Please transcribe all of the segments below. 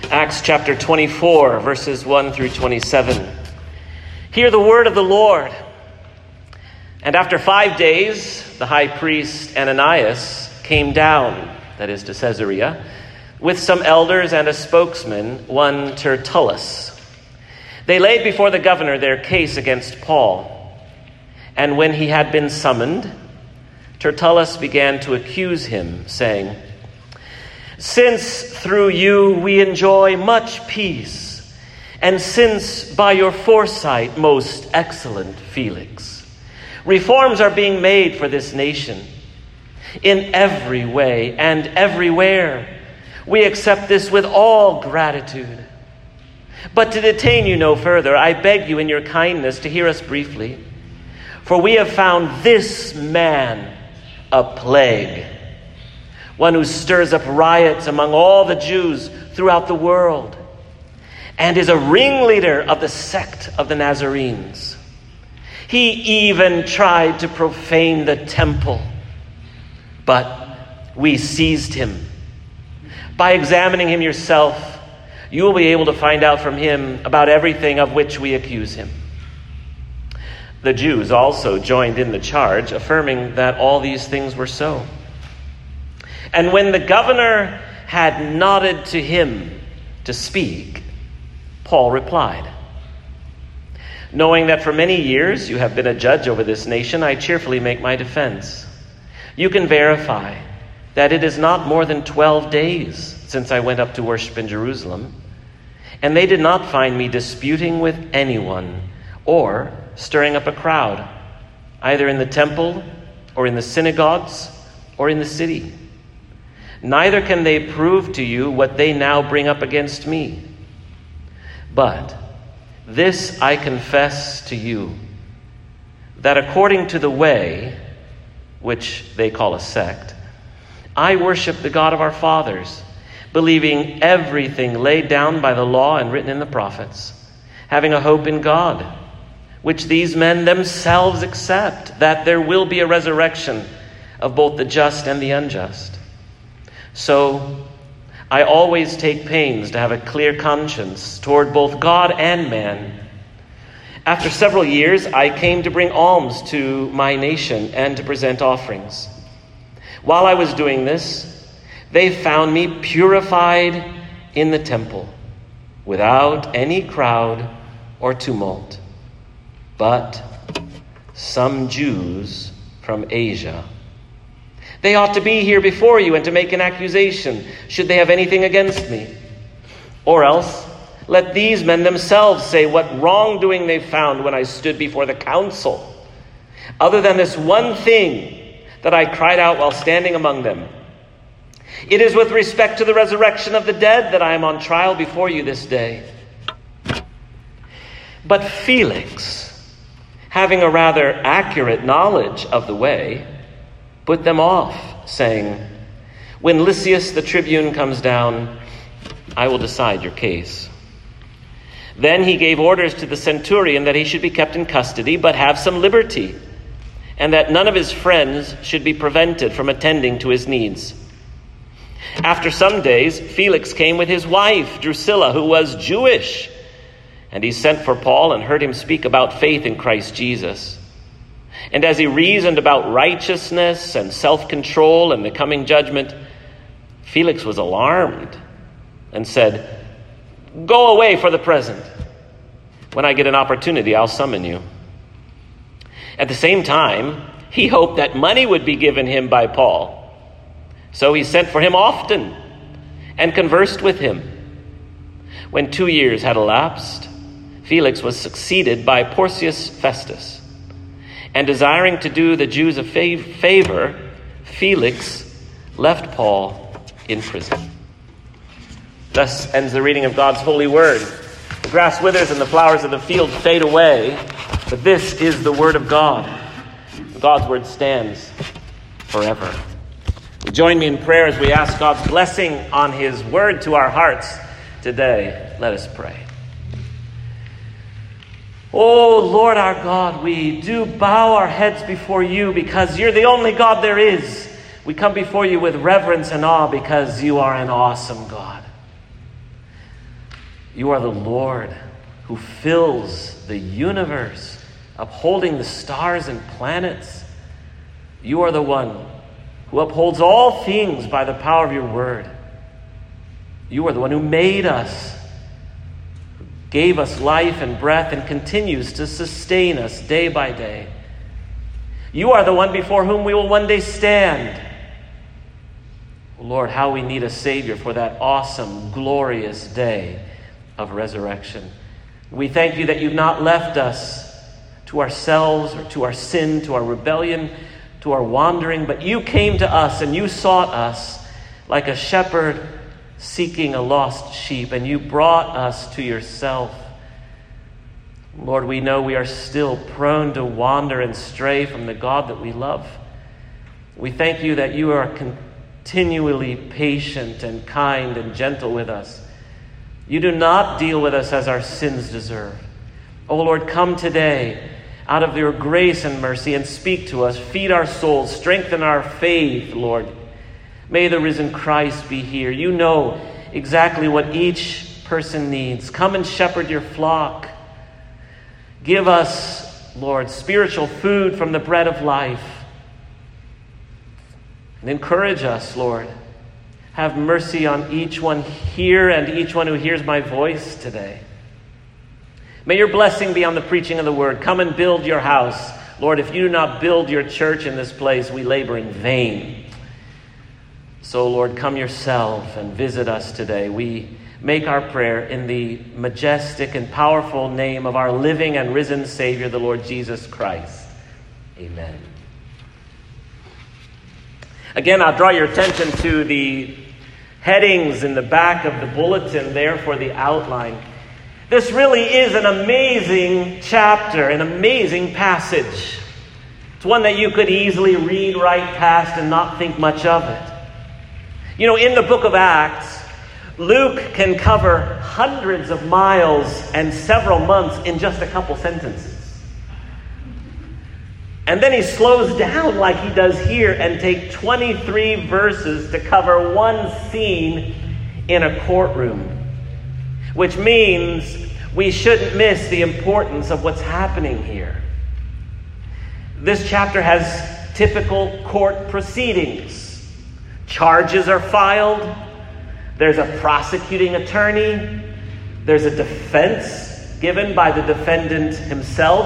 Acts chapter 24, verses 1 through 27. Hear the word of the Lord. And after 5 days, the high priest Ananias came down, that is to Caesarea, with some elders and a spokesman, one Tertullus. They laid before the governor their case against Paul. And when he had been summoned, Tertullus began to accuse him, saying, "Since through you we enjoy much peace, and since by your foresight, most excellent Felix, reforms are being made for this nation, in every way and everywhere, we accept this with all gratitude. But to detain you no further, I beg you in your kindness to hear us briefly, for we have found this man a plague, one who stirs up riots among all the Jews throughout the world, and is a ringleader of the sect of the Nazarenes. He even tried to profane the temple, but we seized him. By examining him yourself, you will be able to find out from him about everything of which we accuse him." The Jews also joined in the charge, affirming that all these things were so. And when the governor had nodded to him to speak, Paul replied, "Knowing that for many years you have been a judge over this nation, I cheerfully make my defense. You can verify that it is not more than 12 days since I went up to worship in Jerusalem, and they did not find me disputing with anyone or stirring up a crowd, either in the temple or in the synagogues or in the city. Neither can they prove to you what they now bring up against me. But this I confess to you, that according to the way, which they call a sect, I worship the God of our fathers, believing everything laid down by the law and written in the prophets, having a hope in God, which these men themselves accept, that there will be a resurrection of both the just and the unjust. So I always take pains to have a clear conscience toward both God and man. After several years, I came to bring alms to my nation and to present offerings. While I was doing this, they found me purified in the temple, without any crowd or tumult. But some Jews from Asia, they ought to be here before you and to make an accusation, should they have anything against me. Or else, let these men themselves say what wrongdoing they found when I stood before the council, other than this one thing that I cried out while standing among them. It is with respect to the resurrection of the dead that I am on trial before you this day." But Felix, having a rather accurate knowledge of the way, put them off, saying, "When Lysias the tribune comes down, I will decide your case." Then he gave orders to the centurion that he should be kept in custody, but have some liberty, and that none of his friends should be prevented from attending to his needs. After some days, Felix came with his wife, Drusilla, who was Jewish, and he sent for Paul and heard him speak about faith in Christ Jesus. And as he reasoned about righteousness and self-control and the coming judgment, Felix was alarmed and said, "Go away for the present. When I get an opportunity, I'll summon you." At the same time, he hoped that money would be given him by Paul. So he sent for him often and conversed with him. When 2 years had elapsed, Felix was succeeded by Porcius Festus. And desiring to do the Jews a favor, Felix left Paul in prison. Thus ends the reading of God's holy word. The grass withers and the flowers of the field fade away, but this is the word of God. God's word stands forever. Join me in prayer as we ask God's blessing on his word to our hearts today. Let us pray. Oh, Lord our God, we do bow our heads before you because you're the only God there is. We come before you with reverence and awe because you are an awesome God. You are the Lord who fills the universe, upholding the stars and planets. You are the one who upholds all things by the power of your word. You are the one who made us, who gave us life and breath, and continues to sustain us day by day. You are the one before whom we will one day stand. Lord, how we need a Savior for that awesome, glorious day of resurrection. We thank you that you've not left us to ourselves or to our sin, to our rebellion, to our wandering, but you came to us and you sought us like a shepherd seeking a lost sheep, and you brought us to yourself. Lord, we know we are still prone to wander and stray from the God that we love. We thank you that you are continually patient and kind and gentle with us. You do not deal with us as our sins deserve. Oh Lord, come today out of your grace and mercy and speak to us. Feed our souls, strengthen our faith, Lord. May the risen Christ be here. You know exactly what each person needs. Come and shepherd your flock. Give us, Lord, spiritual food from the bread of life. And encourage us, Lord. Have mercy on each one here and each one who hears my voice today. May your blessing be on the preaching of the word. Come and build your house. Lord, if you do not build your church in this place, we labor in vain. So, Lord, come yourself and visit us today. We make our prayer in the majestic and powerful name of our living and risen Savior, the Lord Jesus Christ. Amen. Again, I'll draw your attention to the headings in the back of the bulletin there for the outline. This really is an amazing chapter, an amazing passage. It's one that you could easily read right past and not think much of it. You know, in the book of Acts, Luke can cover hundreds of miles and several months in just a couple sentences. And then he slows down like he does here and take 23 verses to cover one scene in a courtroom. Which means we shouldn't miss the importance of what's happening here. This chapter has typical court proceedings. Charges are filed. There's a prosecuting attorney. There's a defense given by the defendant himself.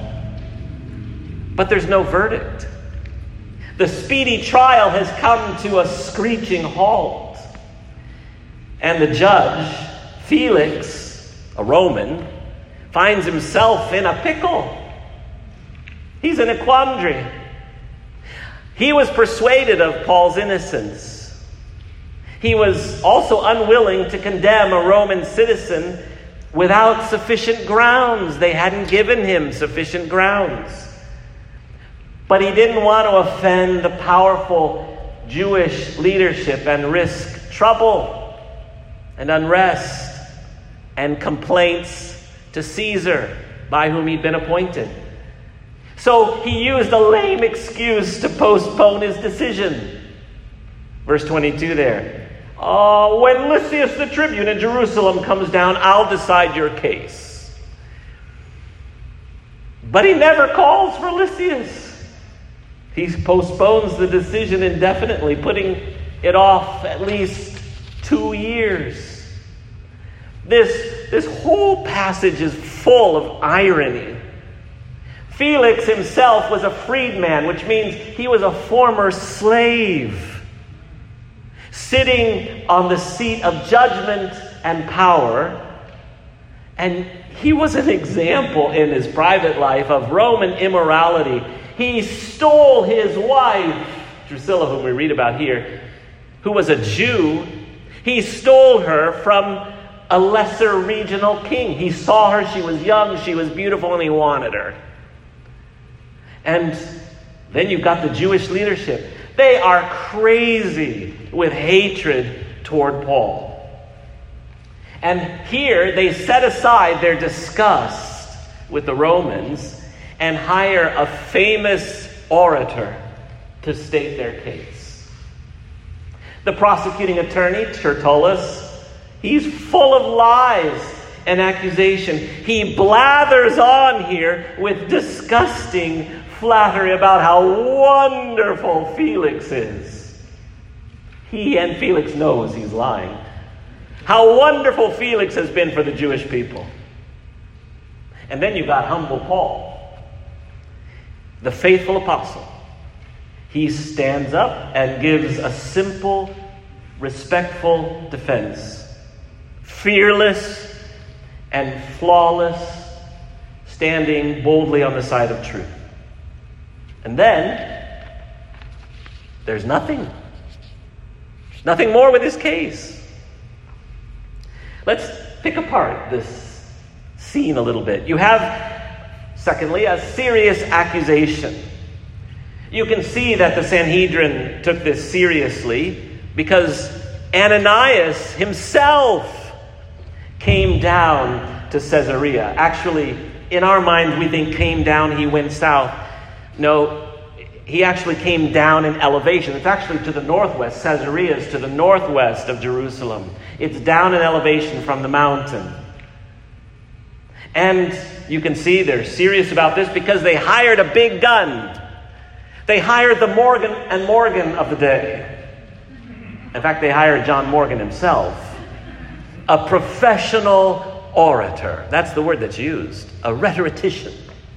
But there's no verdict. The speedy trial has come to a screeching halt. And the judge, Felix, a Roman, finds himself in a pickle. He's in a quandary. He was persuaded of Paul's innocence. He was also unwilling to condemn a Roman citizen without sufficient grounds. They hadn't given him sufficient grounds. But he didn't want to offend the powerful Jewish leadership and risk trouble and unrest and complaints to Caesar, by whom he'd been appointed. So he used a lame excuse to postpone his decision. Verse 22 there. When Lysias the tribune in Jerusalem comes down, I'll decide your case. But he never calls for Lysias. He postpones the decision indefinitely, putting it off at least 2 years. This whole passage is full of irony. Felix himself was a freedman, which means he was a former slave, sitting on the seat of judgment and power. And he was an example in his private life of Roman immorality. He stole his wife, Drusilla, whom we read about here, who was a Jew. He stole her from a lesser regional king. He saw her, she was young, she was beautiful, and he wanted her. And then you've got the Jewish leadership. They are crazy with hatred toward Paul. And here they set aside their disgust with the Romans and hire a famous orator to state their case. The prosecuting attorney, Tertullus, he's full of lies. and accusation. He blathers on here with disgusting flattery about how wonderful Felix is. He and Felix knows he's lying. How wonderful Felix has been for the Jewish people. And then you've got humble Paul, the faithful apostle. He stands up and gives a simple, respectful defense. Fearless and flawless, standing boldly on the side of truth. And then, there's nothing. There's nothing more with his case. Let's pick apart this scene a little bit. You have, secondly, a serious accusation. You can see that the Sanhedrin took this seriously because Ananias himself came down to Caesarea. Actually, in our minds, we think came down, he went south. No, he actually came down in elevation. It's actually to the northwest. Caesarea is to the northwest of Jerusalem. It's down in elevation from the mountain. And you can see they're serious about this because they hired a big gun. They hired the Morgan and Morgan of the day. In fact, they hired John Morgan himself. A professional orator. That's the word that's used. A rhetorician.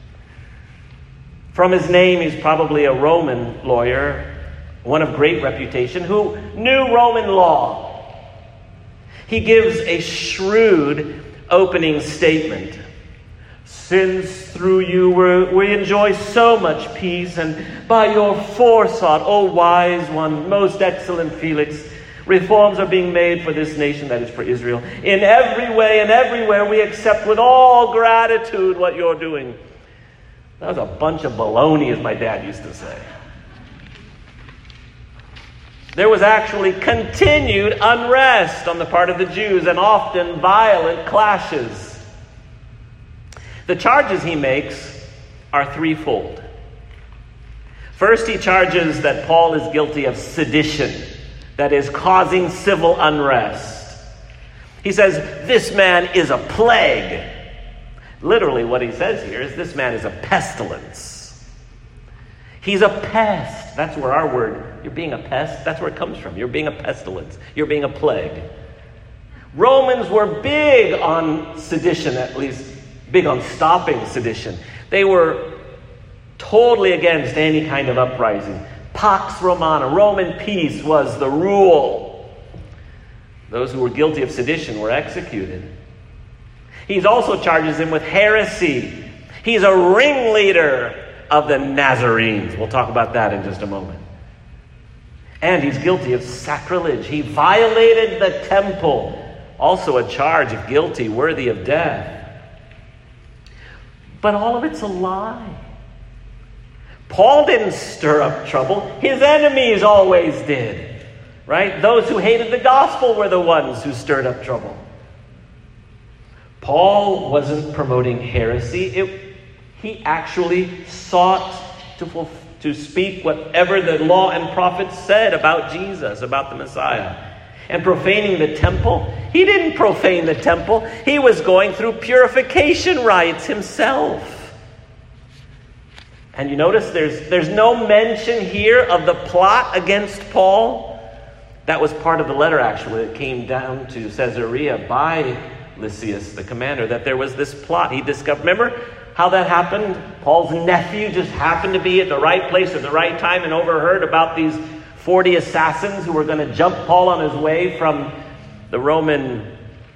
From his name, he's probably a Roman lawyer, one of great reputation, who knew Roman law. He gives a shrewd opening statement. Since through you we enjoy so much peace, and by your forethought, O wise one, most excellent Felix, reforms are being made for this nation, that is for Israel. In every way and everywhere we accept with all gratitude what you're doing. That was a bunch of baloney, as my dad used to say. There was actually continued unrest on the part of the Jews and often violent clashes. The charges he makes are threefold. First, he charges that Paul is guilty of sedition, that is, causing civil unrest. He says, this man is a plague. Literally, what he says here is this man is a pestilence. He's a pest. That's where our word, you're being a pest, that's where it comes from. You're being a pestilence. You're being a plague. Romans were big on sedition, at least big on stopping sedition. They were totally against any kind of uprising. Pax Romana, Roman peace was the rule. Those who were guilty of sedition were executed. He also charges him with heresy. He's a ringleader of the Nazarenes. We'll talk about that in just a moment. And he's guilty of sacrilege. He violated the temple. Also a charge of guilty, worthy of death. But all of it's a lie. Paul didn't stir up trouble. His enemies always did. Right? Those who hated the gospel were the ones who stirred up trouble. Paul wasn't promoting heresy. He actually sought to speak whatever the law and prophets said about Jesus, about the Messiah. And profaning the temple, he didn't profane the temple. He was going through purification rites himself. And you notice there's no mention here of the plot against Paul. That was part of the letter, actually, that came down to Caesarea by Lysias, the commander, that there was this plot he discovered. Remember how that happened? Paul's nephew just happened to be at the right place at the right time and overheard about these 40 assassins who were going to jump Paul on his way from the Roman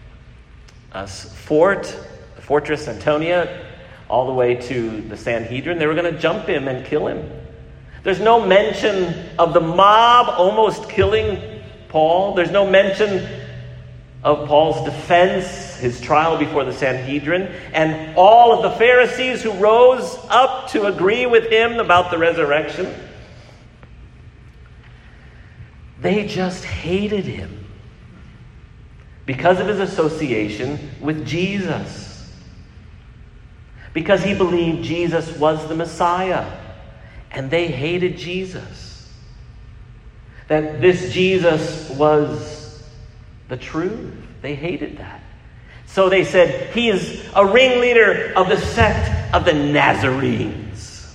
fortress Antonia, all the way to the Sanhedrin. They were going to jump him and kill him. There's no mention of the mob almost killing Paul. There's no mention of Paul's defense, his trial before the Sanhedrin, and all of the Pharisees who rose up to agree with him about the resurrection. They just hated him because of his association with Jesus. Because he believed Jesus was the Messiah. And they hated Jesus. That this Jesus was the truth. They hated that. So they said, he is a ringleader of the sect of the Nazarenes.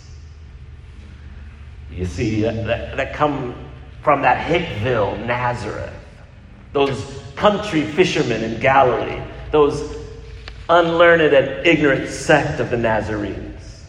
You see, that come from that Hickville, Nazareth. Those country fishermen in Galilee. Those unlearned and ignorant sect of the Nazarenes.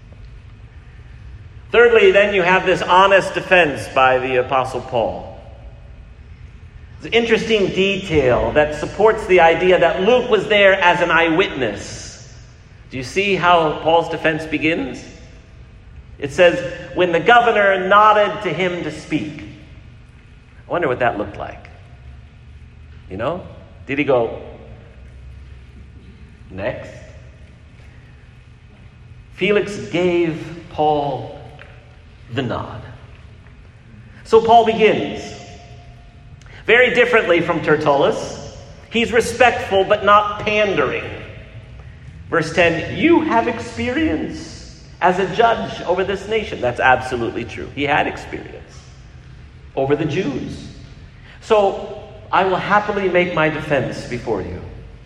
Thirdly, then you have this honest defense by the Apostle Paul. It's an interesting detail that supports the idea that Luke was there as an eyewitness. Do you see how Paul's defense begins? It says, when the governor nodded to him to speak. I wonder what that looked like. You know? Did he go, next? Felix gave Paul the nod. So Paul begins. Very differently from Tertullus. He's respectful but not pandering. Verse 10, you have experience as a judge over this nation. That's absolutely true. He had experience over the Jews. So I will happily make my defense before you.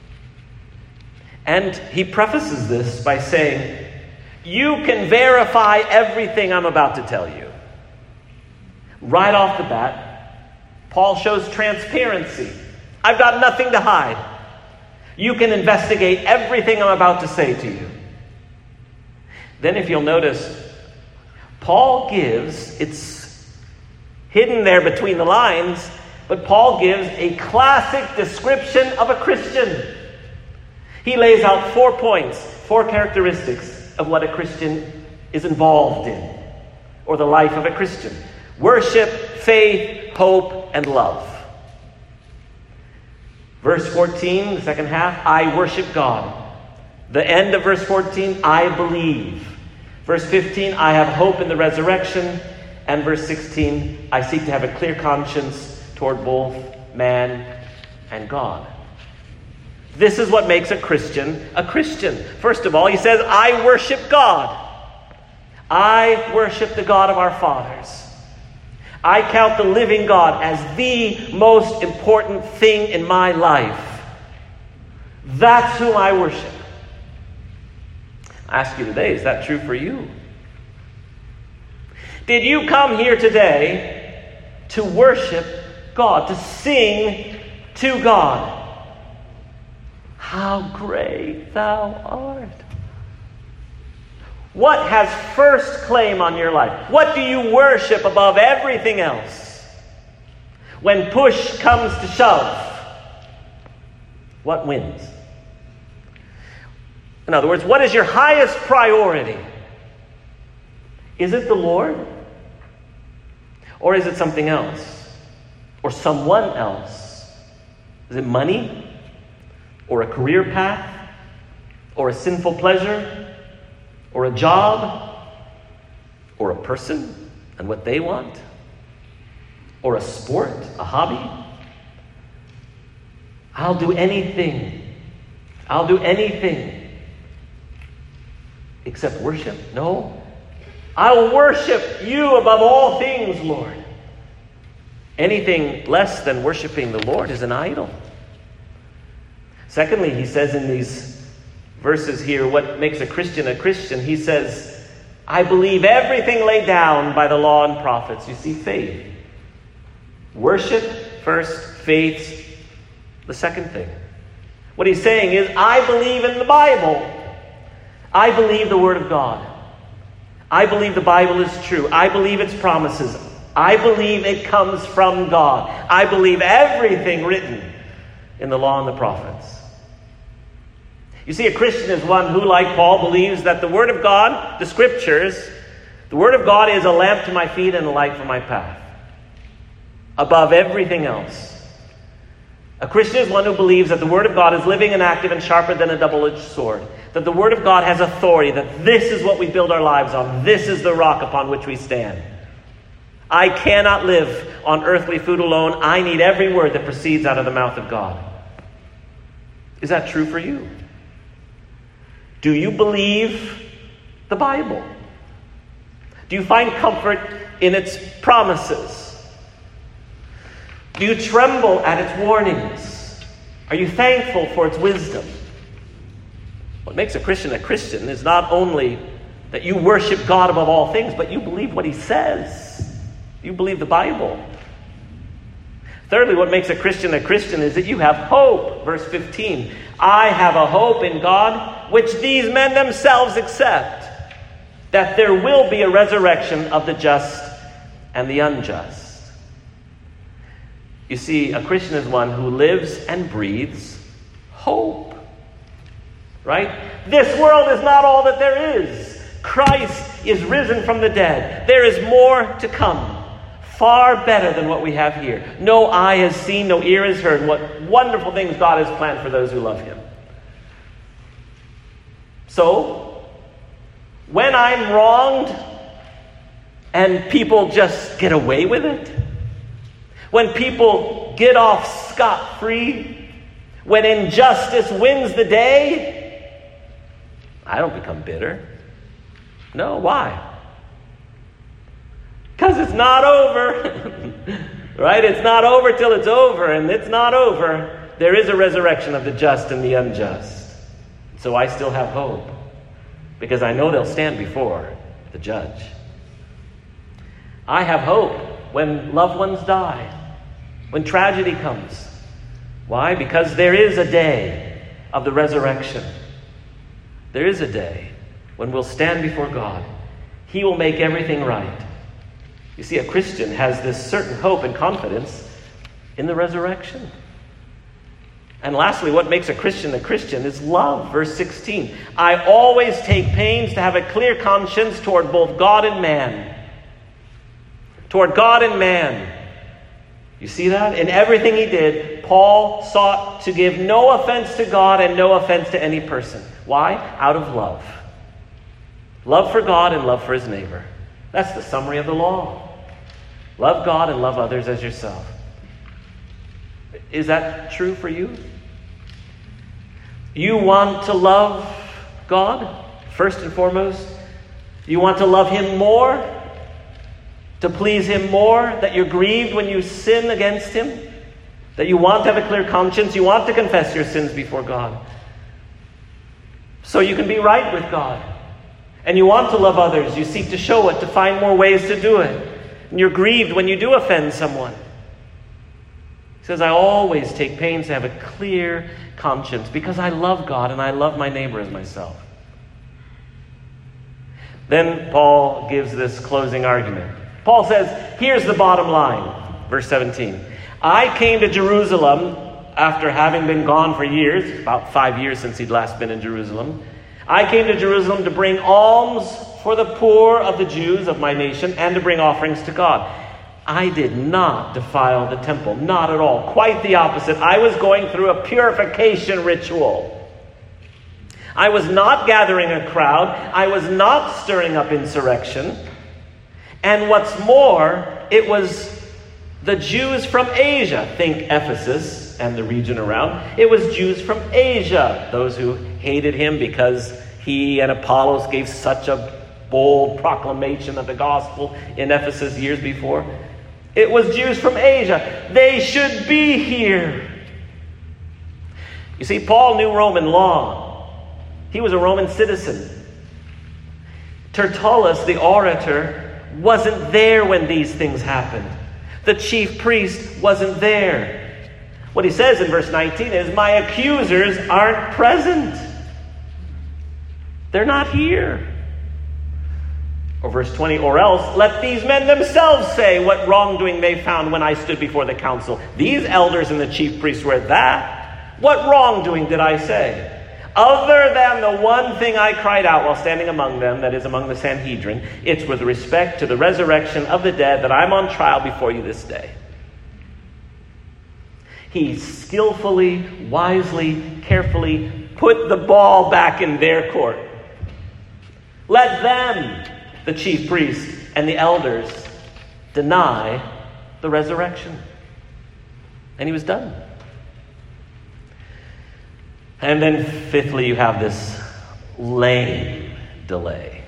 And he prefaces this by saying, you can verify everything I'm about to tell you. Right off the bat, Paul shows transparency. I've got nothing to hide. You can investigate everything I'm about to say to you. Then if you'll notice, Paul gives, it's hidden there between the lines, but Paul gives a classic description of a Christian. He lays out 4 points, 4 characteristics of what a Christian is involved in, or the life of a Christian. Worship, faith, hope, and love. Verse 14, the second half, I worship God. The end of verse 14, I believe. Verse 15, I have hope in the resurrection. And verse 16, I seek to have a clear conscience toward both man and God. This is what makes a Christian a Christian. First of all, he says, I worship God. I worship the God of our fathers. I count the living God as the most important thing in my life. That's who I worship. I ask you today, is that true for you? Did you come here today to worship God, to sing to God? How great thou art. What has first claim on your life? What do you worship above everything else? When push comes to shove, what wins? In other words, what is your highest priority? Is it the Lord? Or is it something else? Or someone else? Is it money? Or a career path? Or a sinful pleasure? Or a job? Or a person and what they want? Or a sport, a hobby? I'll do anything. I'll do anything except worship. No. I'll worship you above all things, Lord. Anything less than worshiping the Lord is an idol. Secondly, he says in these verses here, what makes a Christian, he says, I believe everything laid down by the law and prophets. You see, faith. Worship first, faith the second thing. What he's saying is, I believe in the Bible. I believe the Word of God. I believe the Bible is true. I believe its promises. I believe it comes from God. I believe everything written in the law and the prophets. You see, a Christian is one who, like Paul, believes that the Word of God, the Scriptures, the Word of God is a lamp to my feet and a light for my path. Above everything else. A Christian is one who believes that the Word of God is living and active and sharper than a double-edged sword. That the Word of God has authority. That this is what we build our lives on. This is the rock upon which we stand. I cannot live on earthly food alone. I need every word that proceeds out of the mouth of God. Is that true for you? Do you believe the Bible? Do you find comfort in its promises? Do you tremble at its warnings? Are you thankful for its wisdom? What makes a Christian is not only that you worship God above all things, but you believe what he says. You believe the Bible. Thirdly, what makes a Christian is that you have hope. Verse 15, I have a hope in God, which these men themselves accept, that there will be a resurrection of the just and the unjust. You see, a Christian is one who lives and breathes hope. Right? This world is not all that there is. Christ is risen from the dead. There is more to come. Far better than what we have here. No eye has seen, no ear has heard what wonderful things God has planned for those who love him. So, when I'm wronged and people just get away with it, when people get off scot-free, when injustice wins the day, I don't become bitter. No, why? Because it's not over. Right? It's not over till it's over, and it's not over. There is a resurrection of the just and the unjust. So I still have hope, because I know they'll stand before the judge. I have hope when loved ones die, when tragedy comes. Why? Because there is a day of the resurrection. There is a day when we'll stand before God. He will make everything right. You see, a Christian has this certain hope and confidence in the resurrection. And lastly, what makes a Christian is love. Verse 16, I always take pains to have a clear conscience toward both God and man. Toward God and man. You see that? In everything he did, Paul sought to give no offense to God and no offense to any person. Why? Out of love. Love for God and love for his neighbor. That's the summary of the law. Love God and love others as yourself. Is that true for you? You want to love God, first and foremost? You want to love him more? To please him more? That you're grieved when you sin against him? That you want to have a clear conscience? You want to confess your sins before God, so you can be right with God. And you want to love others. You seek to show it, to find more ways to do it. And you're grieved when you do offend someone. He says, I always take pains to have a clear conscience, because I love God and I love my neighbor as myself. Then Paul gives this closing argument. Paul says, here's the bottom line. Verse 17. I came to Jerusalem after having been gone for years, about 5 years since he'd last been in Jerusalem. I came to Jerusalem to bring alms for the poor of the Jews of my nation and to bring offerings to God. I did not defile the temple, not at all. Quite the opposite. I was going through a purification ritual. I was not gathering a crowd. I was not stirring up insurrection. And what's more, it was the Jews from Asia, think Ephesus and the region around. It was Jews from Asia, those who hated him because he and Apollos gave such a bold proclamation of the gospel in Ephesus years before. It was Jews from Asia. They should be here. You see, Paul knew Roman law. He was a Roman citizen. Tertullus, the orator, wasn't there when these things happened. The chief priest wasn't there. What he says in verse 19 is, my accusers aren't present. They're not here. Or verse 20, or else let these men themselves say what wrongdoing they found when I stood before the council. These elders and the chief priests were that. What wrongdoing did I say? Other than the one thing I cried out while standing among them, that is among the Sanhedrin, it's with respect to the resurrection of the dead that I'm on trial before you this day. He skillfully, wisely, carefully put the ball back in their court. Let them, the chief priests and the elders, deny the resurrection. And he was done. And then fifthly, you have this lame delay.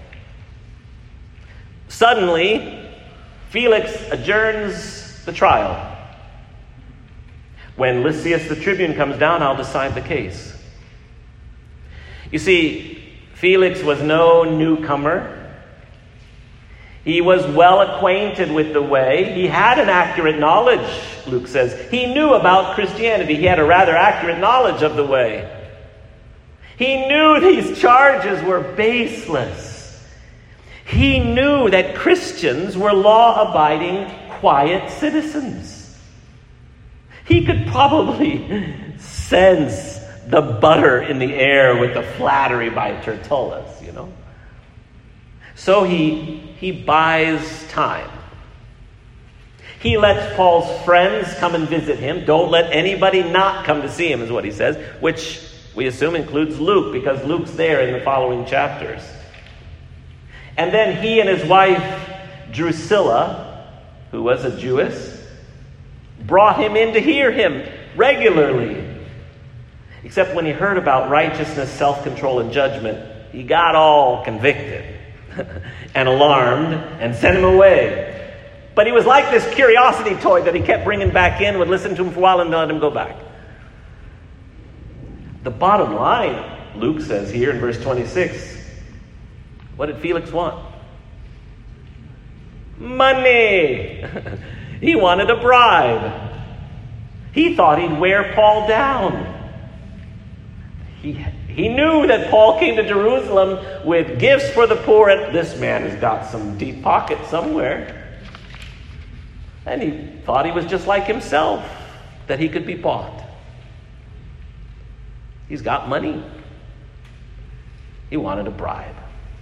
Suddenly, Felix adjourns the trial. When Lysias the tribune comes down, I'll decide the case. You see, Felix was no newcomer. He was well acquainted with the way. He had an accurate knowledge, Luke says. He knew about Christianity. He had a rather accurate knowledge of the way. He knew these charges were baseless. He knew that Christians were law-abiding, quiet citizens. He could probably sense the butter in the air with the flattery by Tertullus, you know. So he buys time. He lets Paul's friends come and visit him. Don't let anybody not come to see him, is what he says, which we assume includes Luke, because Luke's there in the following chapters. And then he and his wife, Drusilla, who was a Jewess, brought him in to hear him regularly. Except when he heard about righteousness, self-control, and judgment, he got all convicted and alarmed and sent him away. But he was like this curiosity toy that he kept bringing back in, would listen to him for a while and let him go back. The bottom line, Luke says here in verse 26, what did Felix want? Money. He wanted a bribe. He thought he'd wear Paul down. He knew that Paul came to Jerusalem with gifts for the poor, and this man has got some deep pockets somewhere. And he thought he was just like himself, that he could be bought. He's got money. He wanted a bribe.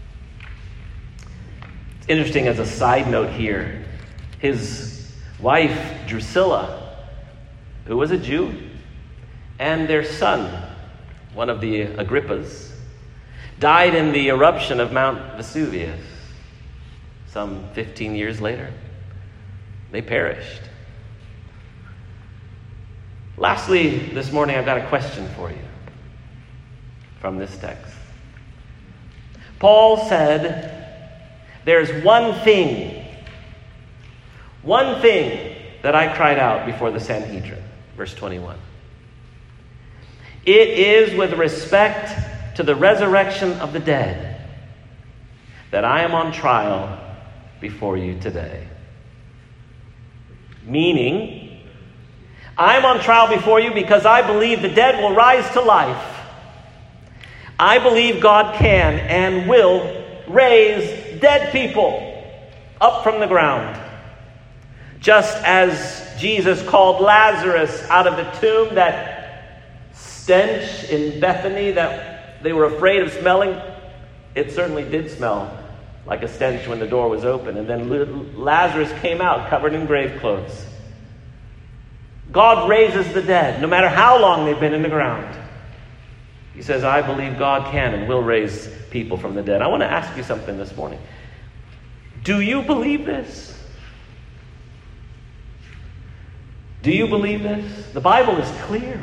It's interesting as a side note here, his wife, Drusilla, who was a Jew, and their son, one of the Agrippas, died in the eruption of Mount Vesuvius some 15 years later. They perished. Lastly, this morning I've got a question for you from this text. Paul said, there's one thing that I cried out before the Sanhedrin. Verse 21. It is with respect to the resurrection of the dead that I am on trial before you today. Meaning, I'm on trial before you because I believe the dead will rise to life. I believe God can and will raise dead people up from the ground. Just as Jesus called Lazarus out of the tomb, that stench in Bethany that they were afraid of smelling, it certainly did smell like a stench when the door was open. And then Lazarus came out covered in grave clothes. God raises the dead, no matter how long they've been in the ground. He says, I believe God can and will raise people from the dead. I want to ask you something this morning. Do you believe this? Do you believe this? The Bible is clear.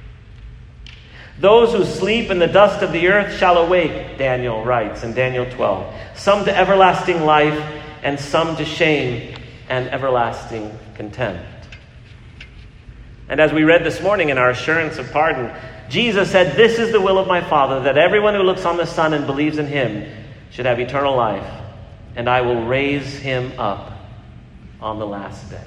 Those who sleep in the dust of the earth shall awake, Daniel writes in Daniel 12. Some to everlasting life and some to shame and everlasting contempt. And as we read this morning in our assurance of pardon, Jesus said, this is the will of my Father, that everyone who looks on the Son and believes in him should have eternal life, and I will raise him up on the last day.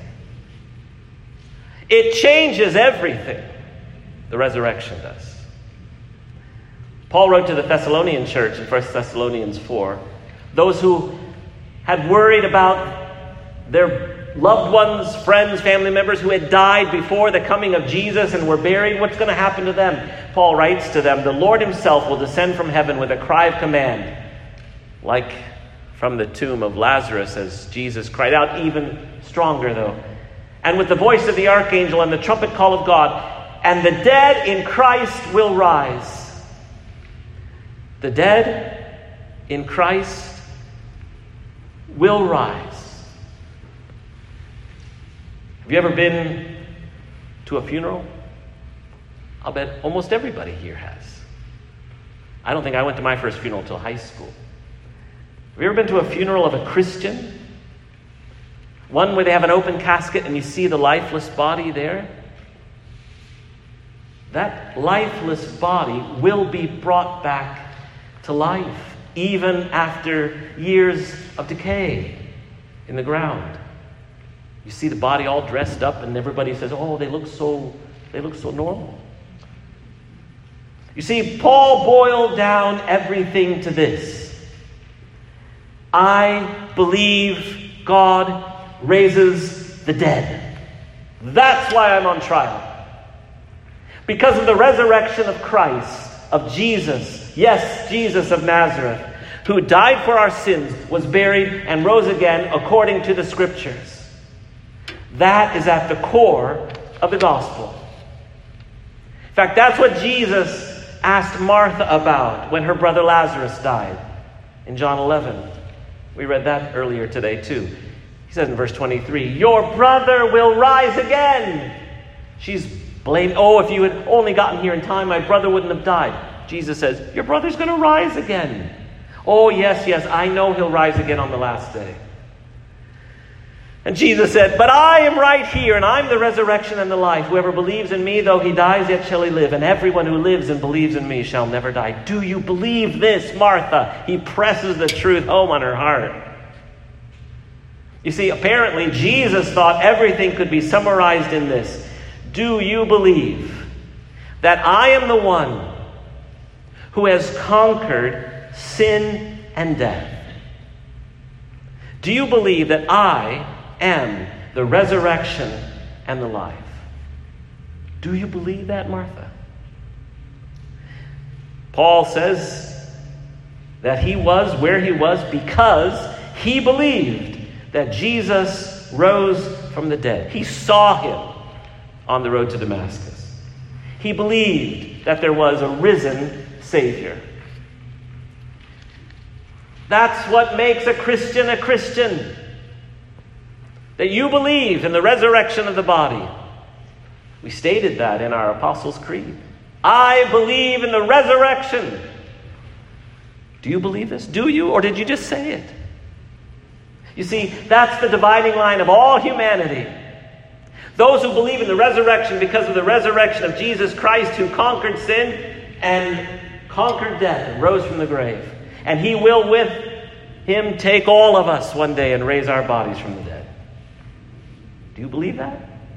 It changes everything. The resurrection does. Paul wrote to the Thessalonian church in 1 Thessalonians 4, those who had worried about their loved ones, friends, family members who had died before the coming of Jesus and were buried, what's going to happen to them? Paul writes to them, the Lord himself will descend from heaven with a cry of command, like from the tomb of Lazarus, as Jesus cried out, even stronger though, and with the voice of the archangel and the trumpet call of God, and the dead in Christ will rise. The dead in Christ will rise. Have you ever been to a funeral? I'll bet almost everybody here has. I don't think I went to my first funeral till high school. Have you ever been to a funeral of a Christian? One where they have an open casket and you see the lifeless body there? that lifeless body will be brought back to life, even after years of decay in the ground. You see the body all dressed up, and everybody says, "Oh, they look so normal." You see, Paul boiled down everything to this: I believe God raises the dead. That's why I'm on trial. Because of the resurrection of Christ, of Jesus, yes, Jesus of Nazareth, who died for our sins, was buried, and rose again according to the Scriptures. That is at the core of the gospel. In fact, that's what Jesus asked Martha about when her brother Lazarus died in John 11. We read that earlier today too. He says in verse 23, "Your brother will rise again." She's blamed, "Oh, if you had only gotten here in time, my brother wouldn't have died." Jesus says, "Your brother's going to rise again." "Oh, yes, I know he'll rise again on the last day." And Jesus said, "But I am right here, and I'm the resurrection and the life. Whoever believes in me, though he dies, yet shall he live. And everyone who lives and believes in me shall never die." Do you believe this, Martha? He presses the truth home on her heart. You see, apparently Jesus thought everything could be summarized in this: do you believe that I am the one who has conquered sin and death? Do you believe that I am the resurrection and the life? Do you believe that, Martha? Paul says that he was where he was because he believed that Jesus rose from the dead. He saw him on the road to Damascus. He believed that there was a risen Savior. That's what makes a Christian a Christian. That you believe in the resurrection of the body. We stated that in our Apostles' Creed. I believe in the resurrection. Do you believe this? Do you? Or did you just say it? You see, that's the dividing line of all humanity. Those who believe in the resurrection because of the resurrection of Jesus Christ, who conquered sin and conquered death and rose from the grave. And he will with him take all of us one day and raise our bodies from the dead. Do you believe that?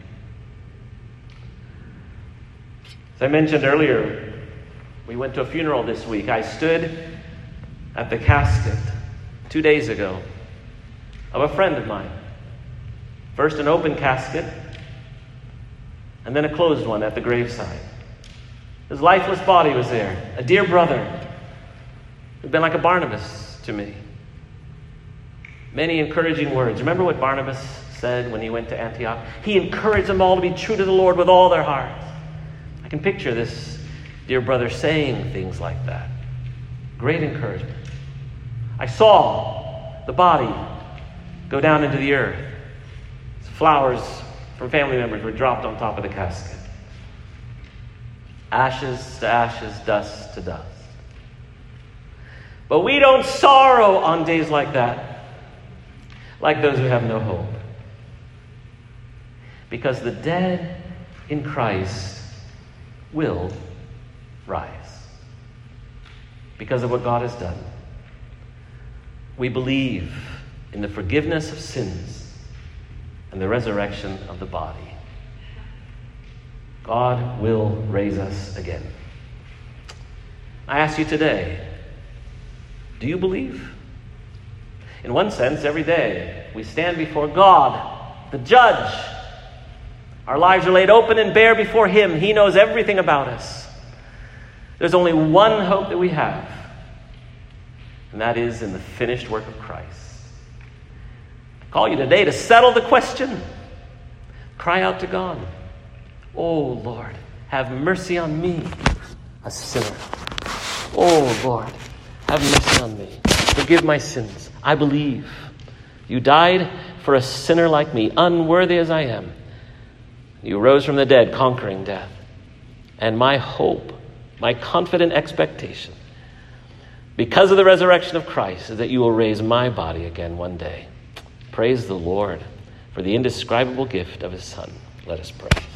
As I mentioned earlier, we went to a funeral this week. I stood at the casket 2 days ago of a friend of mine. First an open casket, and then a closed one at the graveside. His lifeless body was there. A dear brother who'd been like a Barnabas to me. Many encouraging words. Remember what Barnabas said when he went to Antioch? He encouraged them all to be true to the Lord with all their hearts. I can picture this dear brother saying things like that. Great encouragement. I saw the body go down into the earth. Flowers from family members were dropped on top of the casket. Ashes to ashes, dust to dust. But we don't sorrow on days like that, like those who have no hope. Because the dead in Christ will rise. Because of what God has done. We believe in the forgiveness of sins and the resurrection of the body. God will raise us again. I ask you today, do you believe? In one sense, every day we stand before God, the judge. Our lives are laid open and bare before him. He knows everything about us. There's only one hope that we have, and that is in the finished work of Christ. I call you today to settle the question. Cry out to God. Oh, Lord, have mercy on me, a sinner. Oh, Lord, have mercy on me. Forgive my sins. I believe you died for a sinner like me, unworthy as I am. You rose from the dead, conquering death. And my hope, my confident expectation, because of the resurrection of Christ, is that you will raise my body again one day. Praise the Lord for the indescribable gift of his Son. Let us pray.